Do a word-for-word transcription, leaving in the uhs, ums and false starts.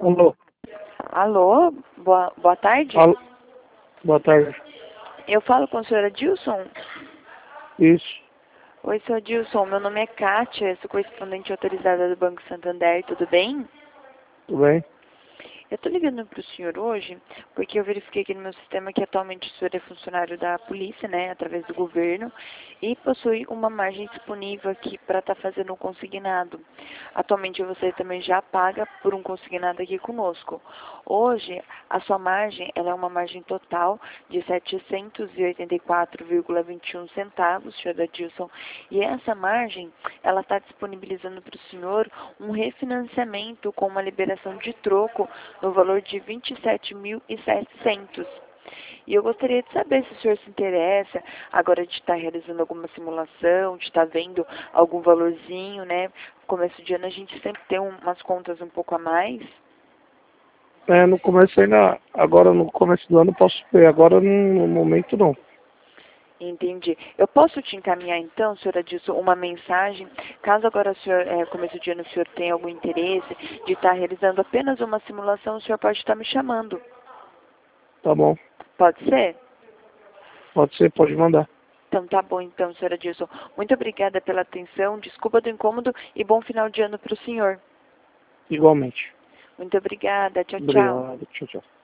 Alô, Alô, boa, boa tarde. alô, boa tarde. Eu falo com a senhora Dilson. Isso, Oi, senhor Dilson, meu nome é Kátia, sou correspondente autorizada do Banco Santander, tudo bem? tudo bem? Eu estou ligando para o senhor hoje porque eu verifiquei aqui no meu sistema que atualmente o senhor é funcionário da polícia, né, através do governo, e possui uma margem disponível aqui para estar fazendo um consignado. Atualmente você também já paga por um consignado aqui conosco. Hoje, a sua margem ela é uma margem total de setecentos e oitenta e quatro vírgula vinte e um centavos, senhor Adilson, e essa margem ela está disponibilizando para o senhor um refinanciamento com uma liberação de troco no valor de vinte e sete mil e setecentos. E eu gostaria de saber se o senhor se interessa agora de estar realizando alguma simulação, de estar vendo algum valorzinho, né? No começo de ano a gente sempre tem umas contas um pouco a mais. É, no começo ainda, agora no começo do ano posso ver, agora no, no momento não. Entendi. Eu posso te encaminhar então, senhora Dilson, uma mensagem, caso agora o senhor, é, começo de ano, o senhor tenha algum interesse de estar realizando apenas uma simulação, o senhor pode estar me chamando. Tá bom, Pode ser? pode ser, pode mandar. Então tá bom então, senhora Dilson. Muito obrigada pela atenção, desculpa do incômodo e bom final de ano para o senhor. Igualmente. Muito obrigada. Tchau, tchau. Obrigado, tchau, tchau.